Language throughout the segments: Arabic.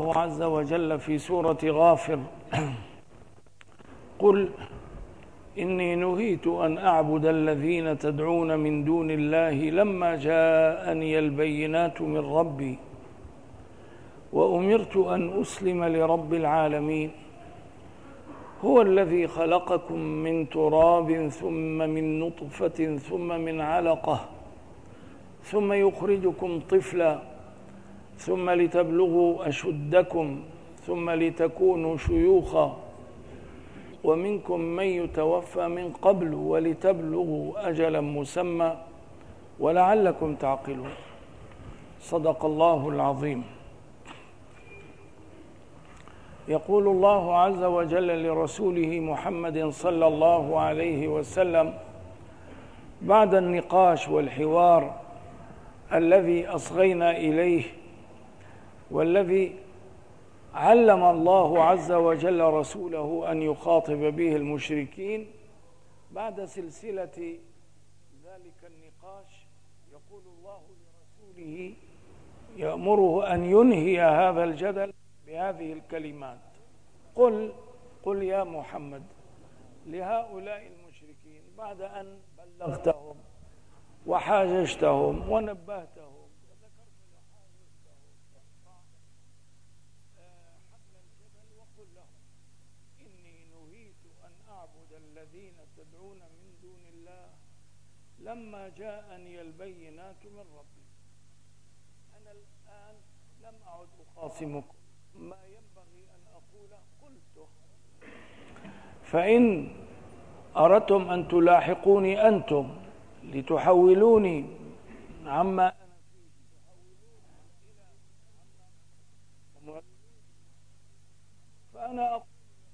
الله عز وجل في سورة غافر: قل إني نهيت أن أعبد الذين تدعون من دون الله لما جاءني البينات من ربي وأمرت أن أسلم لرب العالمين هو الذي خلقكم من تراب ثم من نطفة ثم من علقة ثم يخرجكم طفلا ثم لتبلغوا أشدكم ثم لتكونوا شيوخا ومنكم من يتوفى من قبل ولتبلغوا أجلا مسمى ولعلكم تعقلون. صدق الله العظيم. يقول الله عز وجل لرسوله محمد صلى الله عليه وسلم بعد النقاش والحوار الذي أصغينا إليه والذي علم الله عز وجل رسوله أن يخاطب به المشركين، بعد سلسلة ذلك النقاش يقول الله لرسوله يأمره أن ينهي هذا الجدل بهذه الكلمات: قل يا محمد لهؤلاء المشركين بعد أن بلغتهم وحاججتهم ونبهتهم وذكرت لحاجتهم حبل الجبل وقل لهم إني نهيت أن أعبد الذين تدعون من دون الله لما جاءني البينات من ربي. أنا الآن لم أعد أخاصمكم، ما ينبغي أن أقوله قلته، فإن أردتم أن تلاحقوني أنتم لتحولوني عما أنا فيه فأنا أقول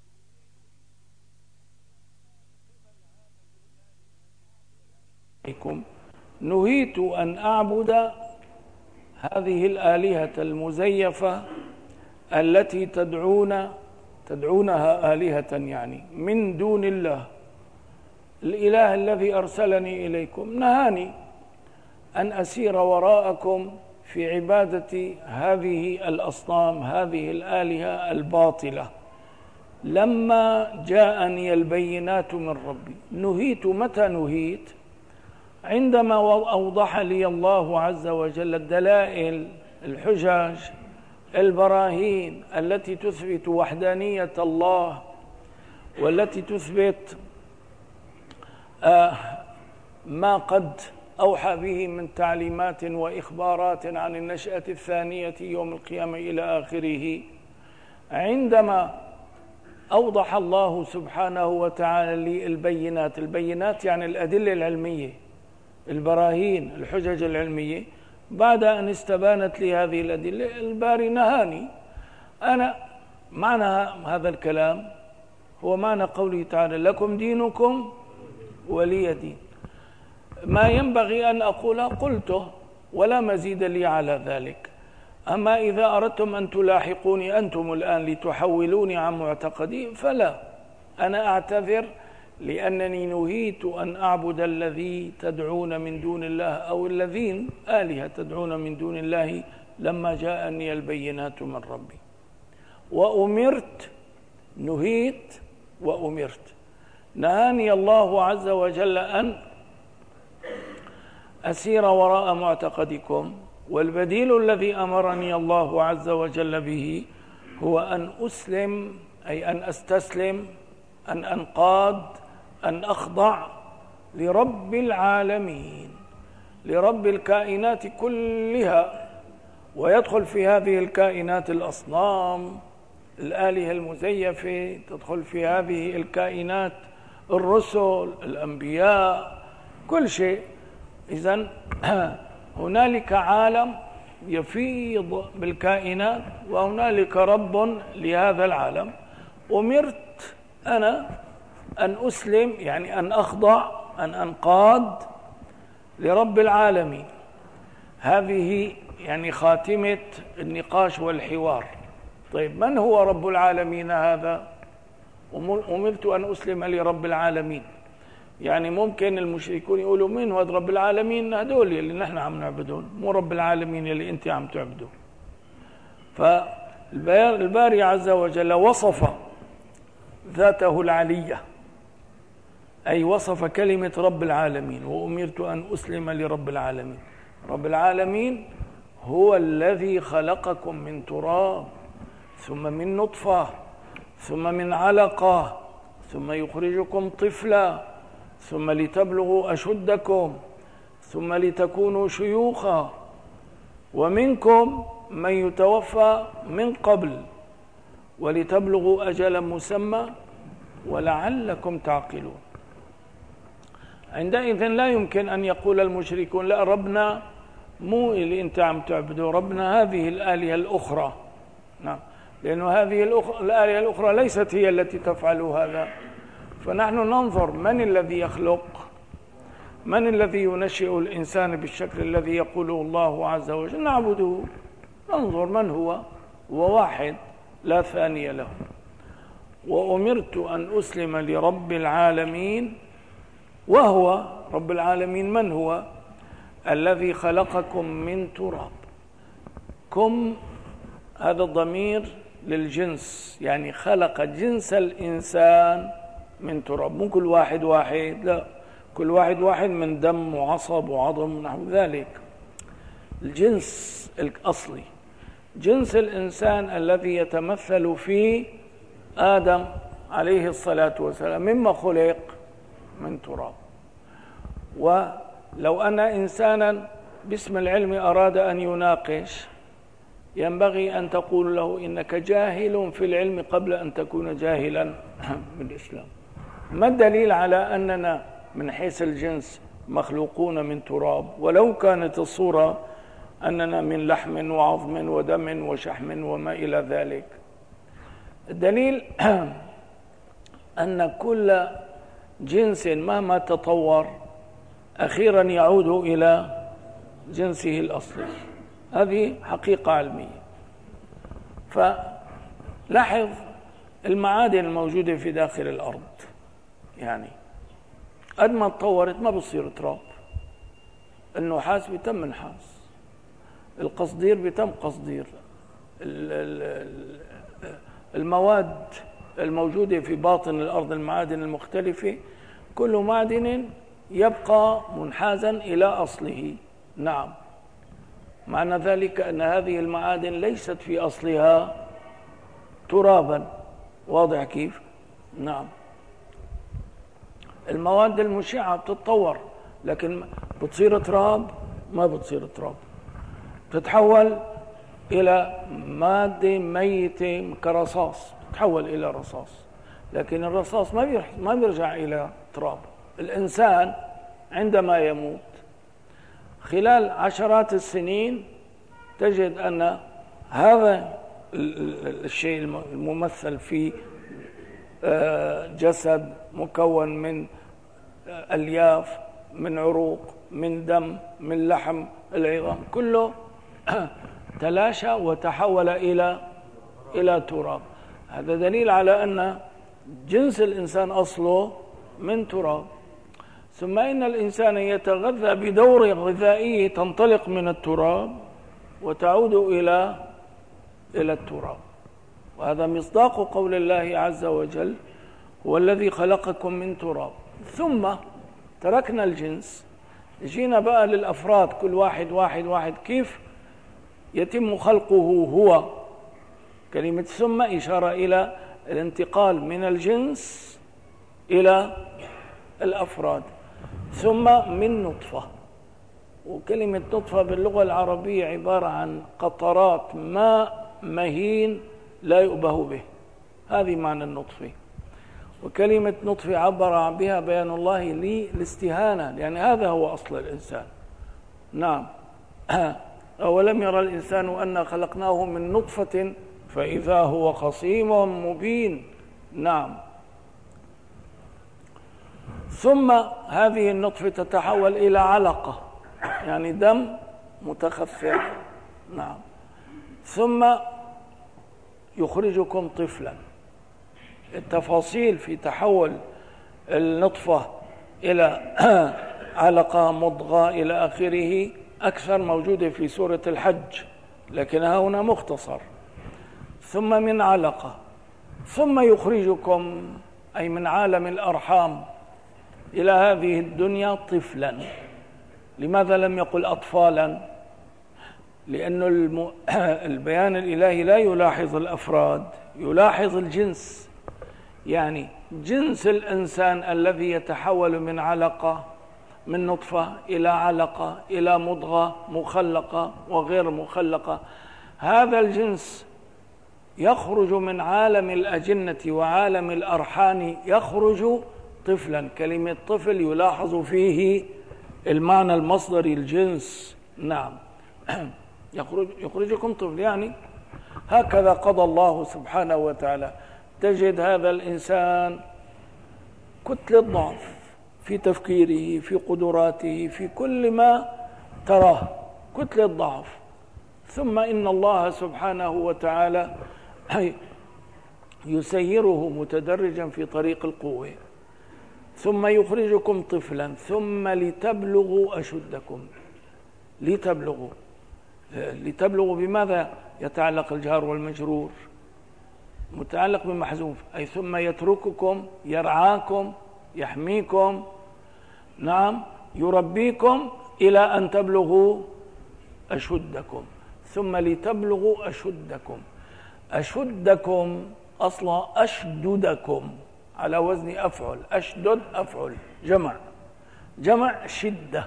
نهيت أن أعبد هذه الآلهة المزيفة التي تدعونها آلهة يعني من دون الله. الإله الذي أرسلني إليكم نهاني أن أسير وراءكم في عبادة هذه الأصنام، هذه الآلهة الباطلة، لما جاءني البينات من ربي. نهيت متى نهيت؟ عندما أوضح لي الله عز وجل الدلائل، الحجج، البراهين التي تثبت وحدانية الله والتي تثبت ما قد أوحى به من تعليمات وإخبارات عن النشأة الثانية يوم القيامة إلى آخره. عندما أوضح الله سبحانه وتعالى لي البينات يعني الأدلة العلمية، البراهين، الحجج العلمية، بعد أن استبانت لي هذه الأدلة الباري نهاني. أنا معنى هذا الكلام هو معنى قوله تعالى: لكم دينكم ولي دين. ما ينبغي أن أقوله قلته ولا مزيد لي على ذلك. أما إذا أردتم أن تلاحقوني أنتم الآن لتحولوني عن معتقدي فلا، أنا أعتذر لأنني نهيت أن أعبد الذي تدعون من دون الله أو الذين آلهة تدعون من دون الله لما جاءني البينات من ربي. وأمرت، نهيت وأمرت، نهاني الله عز وجل أن أسير وراء معتقدكم، والبديل الذي أمرني الله عز وجل به هو أن أسلم، أي أن أستسلم، أن أنقاد، أن أخضع لرب العالمين، لرب الكائنات كلها. ويدخل في هذه الكائنات الأصنام، الآلهة المزيفة، تدخل في هذه الكائنات الرسل، الأنبياء، كل شيء. إذن هنالك عالم يفيض بالكائنات وهنالك رب لهذا العالم. أمرت أنا أن أسلم، يعني أن أخضع، أن أنقاد لرب العالمين. هذه يعني خاتمة النقاش والحوار. طيب، من هو رب العالمين هذا؟ أمرت أن أسلم لرب العالمين. يعني ممكن المشركون يقولوا: مين هو رب العالمين؟ هدول اللي نحن عم نعبدون، مو رب العالمين اللي أنت عم تعبدون. الباري عز وجل وصف ذاته العلية، أي وصف كلمة رب العالمين، وأمرت أن أسلم لرب العالمين. رب العالمين هو الذي خلقكم من تراب، ثم من نطفة، ثم من علقة، ثم يخرجكم طفلا، ثم لتبلغوا أشدكم، ثم لتكونوا شيوخا، ومنكم من يتوفى من قبل، ولتبلغوا أجلا مسمى ولعلكم تعقلون. عندئذ لا يمكن أن يقول المشركون لا، ربنا مو اللي أنت عم تعبده، ربنا هذه الآلهة الأخرى. نعم، لأن هذه الآلهة الأخرى ليست هي التي تفعل هذا. فنحن ننظر من الذي يخلق، من الذي ينشئ الإنسان بالشكل الذي يقوله الله عز وجل، نعبده، ننظر من هو واحد لا ثاني له. وأمرت أن أسلم لرب العالمين، وهو رب العالمين من هو؟ الذي خلقكم من تراب. كم هذا الضمير للجنس، يعني خلق جنس الإنسان من تراب، مو كل واحد واحد، لا، كل واحد واحد من دم وعصب وعظم ونحو ذلك. الجنس الأصلي جنس الإنسان الذي يتمثل في آدم عليه الصلاة والسلام، مما خلق من تراب. ولو أن إنسانا باسم العلم أراد أن يناقش، ينبغي أن تقول له إنك جاهل في العلم قبل أن تكون جاهلا بالإسلام. ما الدليل على أننا من حيث الجنس مخلوقون من تراب، ولو كانت الصورة أننا من لحم وعظم ودم وشحم وما إلى ذلك؟ الدليل أن كل جنس مهما تطور أخيرا يعود إلى جنسه الأصلي. هذه حقيقة علمية. فلاحظ المعادن الموجودة في داخل الأرض، يعني قد ما تطورت ما بتصير تراب. النحاس بيتم نحاس، القصدير بيتم قصدير، المواد الموجودة في باطن الأرض، المعادن المختلفة، كل معدن يبقى منحازا إلى أصله. نعم، معنى ذلك أن هذه المعادن ليست في أصلها ترابا. واضح كيف؟ نعم، المواد المشعة بتتطور، لكن بتصير تراب؟ ما بتصير تراب، تتحول إلى مادة ميتة كرصاص، تتحول إلى رصاص، لكن الرصاص ما بيرجع إلى تراب. الإنسان عندما يموت خلال عشرات السنين تجد أن هذا الشيء الممثل في جسد مكون من ألياف، من عروق، من دم، من لحم، العظام، كله تلاشى وتحول إلى تراب. هذا دليل على أن جنس الإنسان أصله من تراب. ثم إن الإنسان يتغذى بدورة غذائية تنطلق من التراب وتعود إلى التراب. وهذا مصداق قول الله عز وجل: هو الذي خلقكم من تراب ثم تركنا الجنس. جينا بقى للأفراد، كل واحد واحد واحد، كيف يتم خلقه هو. كلمة ثم إشارة إلى الانتقال من الجنس إلى الأفراد. ثم من نطفة، وكلمة نطفة باللغة العربية عبارة عن قطرات ماء مهين لا يؤبه به، هذه معنى النطفة. وكلمة نطفة عبر بها بيان الله للاستهانة، لأن هذا هو أصل الإنسان. نعم، أولم يرى الإنسان أنا خلقناه من نطفة فإذا هو خصيم مبين. نعم، ثم هذه النطفة تتحول إلى علقة، يعني دم متخفف. نعم، ثم يخرجكم طفلا. التفاصيل في تحول النطفة إلى علقة، مضغة، إلى آخره أكثر موجودة في سورة الحج، لكنها هنا مختصر. ثم من علقة، ثم يخرجكم أي من عالم الأرحام إلى هذه الدنيا طفلا. لماذا لم يقل أطفالا؟ لأن البيان الإلهي لا يلاحظ الأفراد، يلاحظ الجنس. يعني جنس الإنسان الذي يتحول من علقة، من نطفة إلى علقة إلى مضغة مخلقة وغير مخلقة، هذا الجنس يخرج من عالم الأجنة وعالم الأرحام، يخرج طفلا. كلمة طفل يلاحظ فيه المعنى المصدري الجنس. نعم، يخرجكم طفل، يعني هكذا قضى الله سبحانه وتعالى. تجد هذا الإنسان كتلة ضعف في تفكيره، في قدراته، في كل ما تراه كتلة ضعف، ثم إن الله سبحانه وتعالى يسيره متدرجا في طريق القوة، ثم يخرجكم طفلا، ثم لتبلغوا أشدكم. لتبلغوا بماذا يتعلق الجار والمجرور؟ متعلق بمحذوف، أي ثم يترككم، يرعاكم، يحميكم، نعم، يربيكم إلى أن تبلغوا أشدكم. ثم لتبلغوا أشدكم. أشدكم أصلا أشددكم على وزن أفعل، أشدد أفعل، جمع شدة.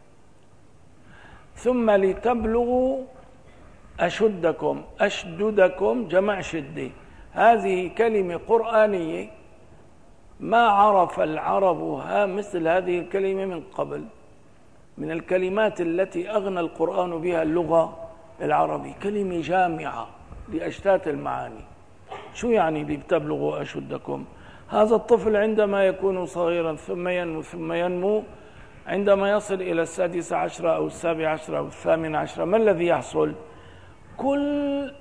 ثم لتبلغوا أشدكم، أشددكم جمع شدة. هذه كلمة قرآنية ما عرف العرب مثل هذه الكلمة من قبل، من الكلمات التي أغنى القرآن بها اللغة العربية، كلمة جامعة لأشتات المعاني. شو يعني لتبلغوا أشدكم؟ هذا الطفل عندما يكون صغيرا ثم ينمو، عندما يصل إلى 16 أو 17 أو 18، ما الذي يحصل؟ كل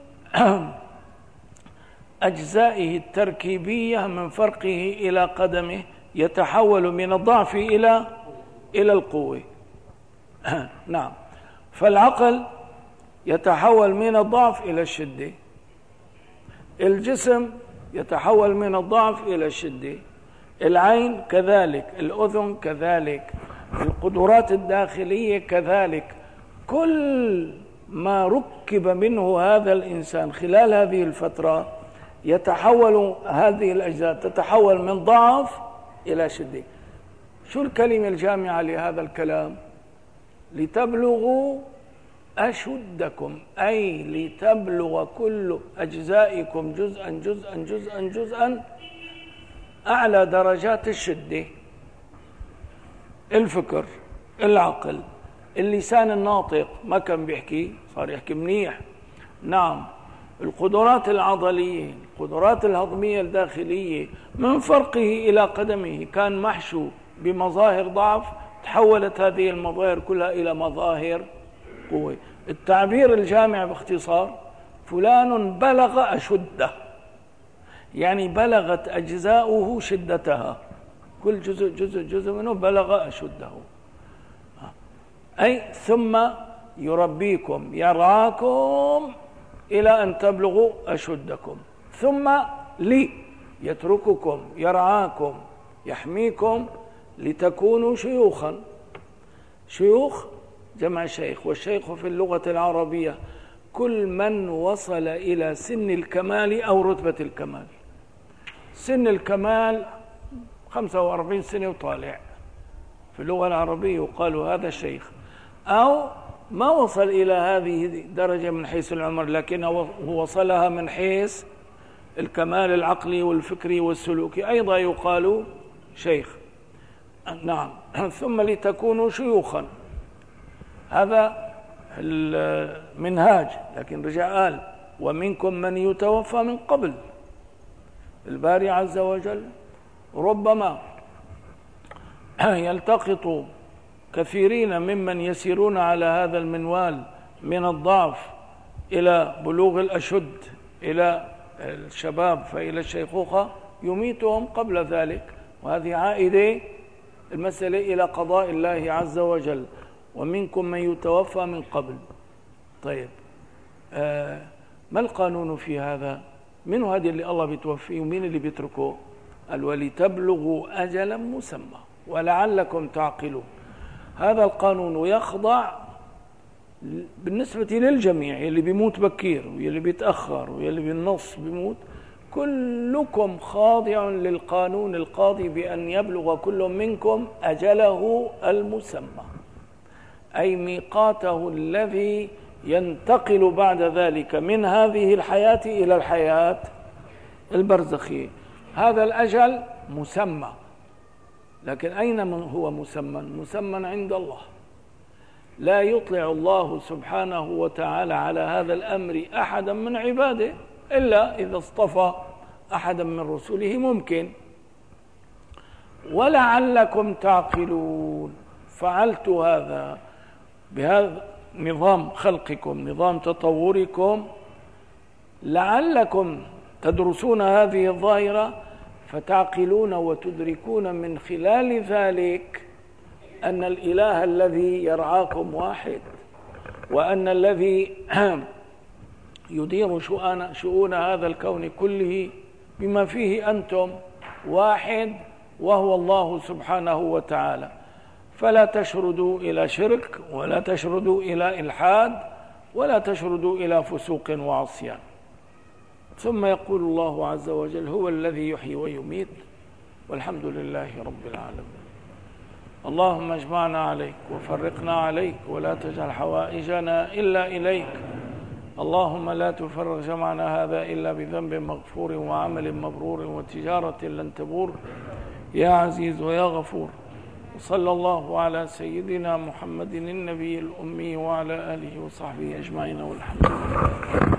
أجزائه التركيبية من فرقه إلى قدمه يتحول من الضعف إلى القوة. نعم، فالعقل يتحول من الضعف إلى الشدة، الجسم يتحول من الضعف إلى الشدة، العين كذلك، الأذن كذلك، القدرات الداخلية كذلك. كل ما ركب منه هذا الإنسان خلال هذه الفترة يتحول، هذه الأجزاء تتحول من ضعف إلى شدة. شو الكلمة الجامعة لهذا الكلام؟ لتبلغوا أشدكم، أي لتبلغ كل أجزائكم جزءا جزءا جزءا جزءا أعلى درجات الشدة. الفكر، العقل، اللسان الناطق ما كان بيحكي صار يحكي منيح. نعم، القدرات العضلية، القدرات الهضمية الداخلية، من فرقه إلى قدمه كان محشو بمظاهر ضعف، تحولت هذه المظاهر كلها إلى مظاهر قوة. التعبير الجامع باختصار: فلان بلغ أشده، يعني بلغت أجزاؤه شدتها، كل جزء منه بلغ أشده. أي ثم يربيكم، يرعاكم إلى أن تبلغوا أشدكم، ثم يترككم، يرعاكم، يحميكم لتكونوا شيوخا. شيوخ جمع شيخ، والشيخ في اللغة العربية كل من وصل إلى سن الكمال أو رتبة الكمال. سن الكمال 45 سنة وطالع، في اللغة العربية يقال هذا شيخ. أو ما وصل إلى هذه الدرجة من حيث العمر، لكنه وصلها من حيث الكمال العقلي والفكري والسلوكي، أيضا يقال شيخ. نعم، ثم لتكونوا شيوخا، هذا المنهاج. لكن رجع قال: ومنكم من يتوفى من قبل. الباري عز وجل ربما يلتقط كثيرين ممن يسيرون على هذا المنوال من الضعف إلى بلوغ الأشد، إلى الشباب فإلى الشيخوخة، يميتهم قبل ذلك. وهذه عائدة المسألة إلى قضاء الله عز وجل: ومنكم من يتوفى من قبل. طيب، ما القانون في هذا؟ منه هذه اللي الله بيتوفيه ومين اللي بيتركه؟ قال ولتبلغوا أجلا مسمى ولعلكم تعقلون. هذا القانون يخضع بالنسبة للجميع، يلي بيموت بكير ويلي بيتأخر ويلي بالنص بيموت، كلكم خاضع للقانون القاضي بأن يبلغ كل منكم أجله المسمى، أي ميقاته الذي ينتقل بعد ذلك من هذه الحياة إلى الحياة البرزخية. هذا الأجل مسمى، لكن أين هو مسمى؟ مسمى عند الله. لا يطلع الله سبحانه وتعالى على هذا الأمر أحدا من عباده إلا إذا اصطفى أحدا من رسله ممكن. ولعلكم تعقلون، فعلت هذا بهذا نظام خلقكم، نظام تطوركم، لعلكم تدرسون هذه الظاهرة فتعقلون وتدركون من خلال ذلك أن الإله الذي يرعاكم واحد، وأن الذي يدير شؤون هذا الكون كله بما فيه أنتم واحد، وهو الله سبحانه وتعالى. فلا تشردوا إلى شرك، ولا تشردوا إلى إلحاد، ولا تشردوا إلى فسوق وعصيان. ثم يقول الله عز وجل: هو الذي يحيي ويميت والحمد لله رب العالمين. اللهم اجمعنا عليك وفرقنا عليك، ولا تجعل حوائجنا إلا إليك. اللهم لا تفرق جمعنا هذا إلا بذنب مغفور وعمل مبرور وتجارة لن تبور، يا عزيز ويا غفور. وصلى الله على سيدنا محمد النبي الأمي وعلى آله وصحبه أجمعين والحمد لله.